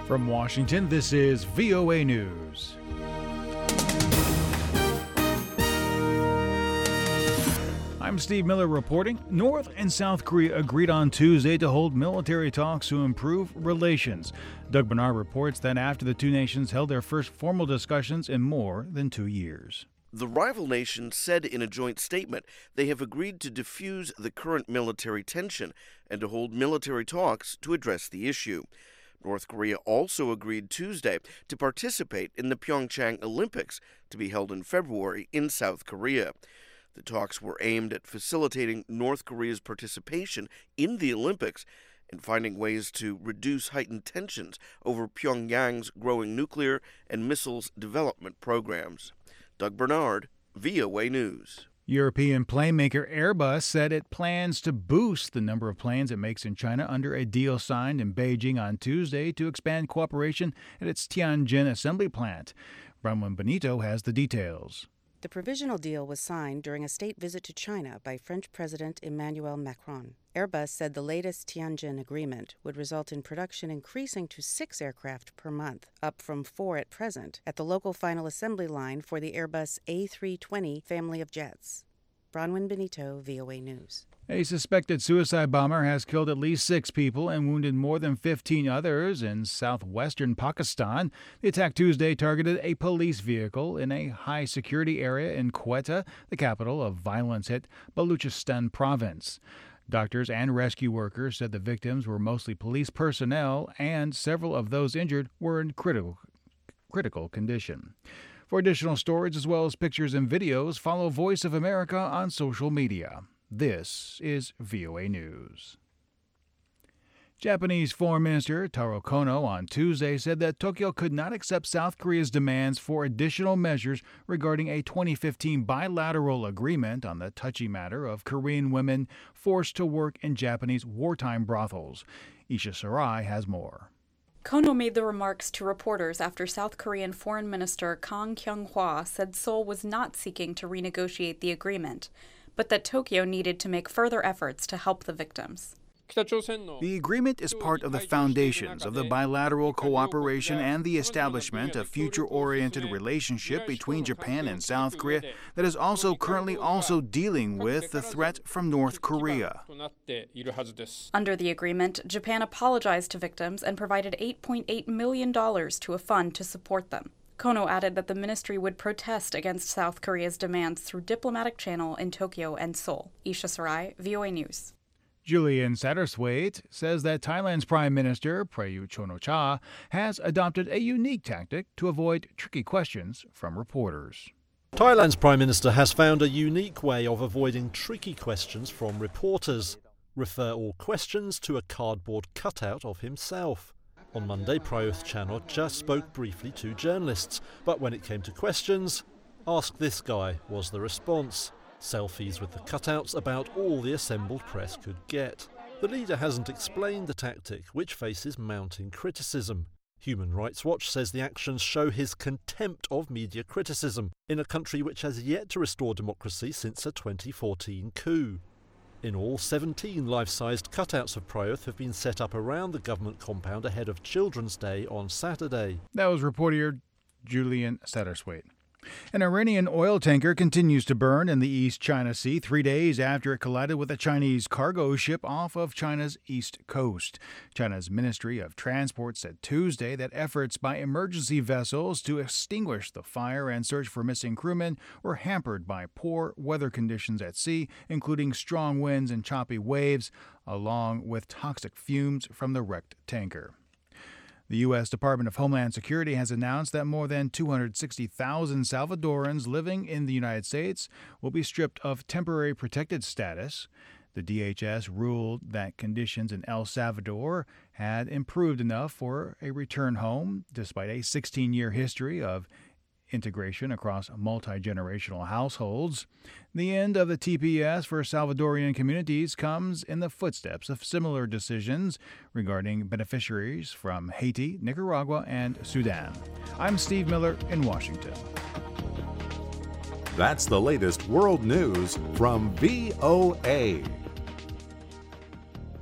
From Washington, this is VOA News. I'm Steve Miller reporting. North and South Korea agreed on Tuesday to hold military talks to improve relations. Doug Bernard reports that after the two nations held their first formal discussions in more than 2 years. The rival nations said in a joint statement they have agreed to defuse the current military tension and to hold military talks to address the issue. North Korea also agreed Tuesday to participate in the Pyeongchang Olympics to be held in February in South Korea. The talks were aimed at facilitating North Korea's participation in the Olympics and finding ways to reduce heightened tensions over Pyongyang's growing nuclear and missiles development programs. Doug Bernard, VOA News. European plane maker Airbus said it plans to boost the number of planes it makes in China under a deal signed in Beijing on Tuesday to expand cooperation at its Tianjin assembly plant. Bronwyn Benito has the details. The provisional deal was signed during a state visit to China by French President Emmanuel Macron. Airbus said the latest Tianjin agreement would result in production increasing to 6 aircraft per month, up from 4 at present, at the local final assembly line for the Airbus A320 family of jets. Bronwyn Benito, VOA News. A suspected suicide bomber has killed at least 6 people and wounded more than 15 others in southwestern Pakistan. The attack Tuesday targeted a police vehicle in a high-security area in Quetta, the capital of violence-hit Baluchistan province. Doctors and rescue workers said the victims were mostly police personnel, and several of those injured were in critical condition. For additional stories as well as pictures and videos, follow Voice of America on social media. This is VOA News. Japanese Foreign Minister Taro Kono on Tuesday said that Tokyo could not accept South Korea's demands for additional measures regarding a 2015 bilateral agreement on the touchy matter of Korean women forced to work in Japanese wartime brothels. Isha Sarai has more. Kono made the remarks to reporters after South Korean Foreign Minister Kang Kyung-hwa said Seoul was not seeking to renegotiate the agreement, but that Tokyo needed to make further efforts to help the victims. The agreement is part of the foundations of the bilateral cooperation and the establishment of future-oriented relationship between Japan and South Korea that is also currently dealing with the threat from North Korea. Under the agreement, Japan apologized to victims and provided $8.8 million to a fund to support them. Kono added that the ministry would protest against South Korea's demands through diplomatic channel in Tokyo and Seoul. Isha Sarai, VOA News. Julian Satterthwaite says that Thailand's Prime Minister, Prayut Chan-o-cha, has adopted a unique tactic to avoid tricky questions from reporters. Thailand's Prime Minister has found a unique way of avoiding tricky questions from reporters. Refer all questions to a cardboard cutout of himself. On Monday, Prayut Chan-o-cha spoke briefly to journalists, but when it came to questions, "Ask this guy," was the response. Selfies with the cutouts about all the assembled press could get. The leader hasn't explained the tactic, which faces mounting criticism. Human Rights Watch says the actions show his contempt of media criticism in a country which has yet to restore democracy since a 2014 coup. In all, 17 life-sized cutouts of Prayut have been set up around the government compound ahead of Children's Day on Saturday. That was reporter Julian Satterthwaite. An Iranian oil tanker continues to burn in the East China Sea 3 days after it collided with a Chinese cargo ship off of China's east coast. China's Ministry of Transport said Tuesday that efforts by emergency vessels to extinguish the fire and search for missing crewmen were hampered by poor weather conditions at sea, including strong winds and choppy waves, along with toxic fumes from the wrecked tanker. The U.S. Department of Homeland Security has announced that more than 260,000 Salvadorans living in the United States will be stripped of temporary protected status. The DHS ruled that conditions in El Salvador had improved enough for a return home, despite a 16-year history of integration across multi-generational households. The end of the TPS for Salvadorian communities comes in the footsteps of similar decisions regarding beneficiaries from Haiti, Nicaragua, and Sudan. I'm Steve Miller in Washington. That's the latest world news from VOA.